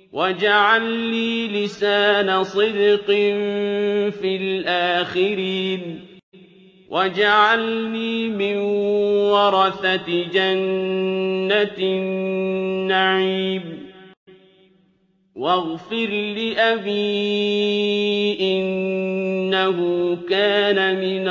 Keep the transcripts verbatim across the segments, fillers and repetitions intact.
واجعل لي لسان صدق في الآخرين واجعلني من ورثة جنة النعيم واغفر لأبي إنه كان من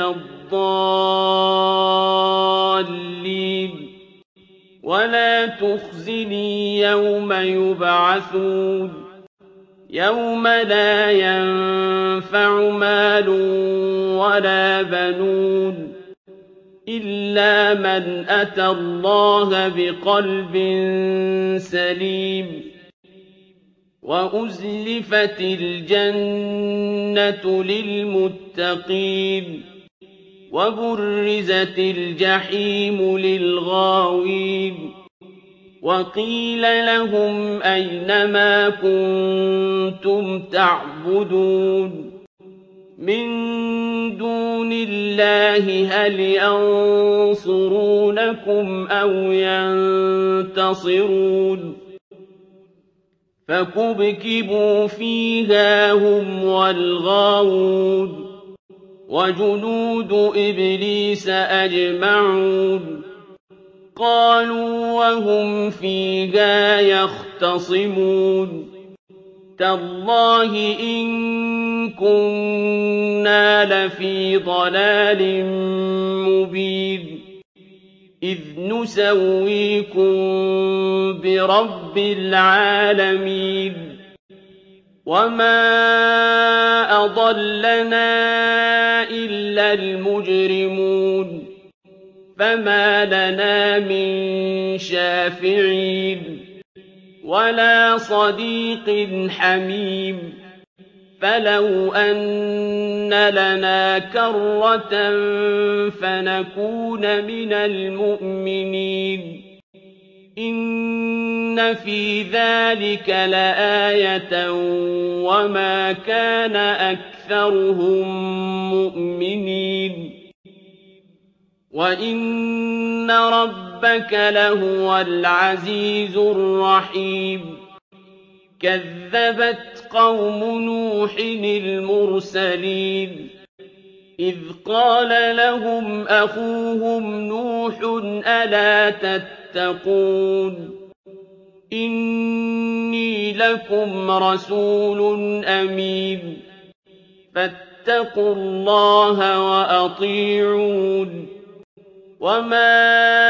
الضالين ولا تخزني يوم يبعثون يوم لا ينفع مال ولا بنون إلا من أتى الله بقلب سليم وأزلفت الجنة للمتقين وبرزت الجحيم للغاوين وقيل لهم أين ما كنتم تعبدون من دون الله هل ينصرونكم أو ينتصرون فكبكبوا فيها هم والغاوون وجنود إبليس أجمعون قالوا وهم فيها يختصمون تالله إن كنا لفي ضلال مبين إذ نسويكم برب العالمين وما أضلنا إلا المجرمون فما لنا من شافعين ولا صديق حميم فلو أن لنا كرة فنكون من المؤمنين إن في ذلك لآية وما كان أكثرهم مؤمنين وإن ربك لهو العزيز الرحيم كذبت قوم نوح المرسلين إذ قال لهم أخوهم نوح ألا تتقون إني لكم رسول أمين فاتقوا الله وأطيعون وما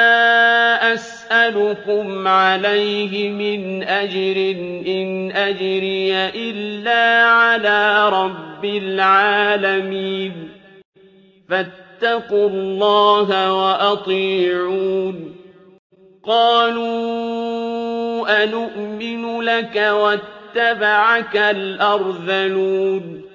أسألكم عليه من أجر إن أجري إلا على رب العالمين فاتقوا الله وأطيعون قالوا أنؤمن لك واتبعك الأرذلون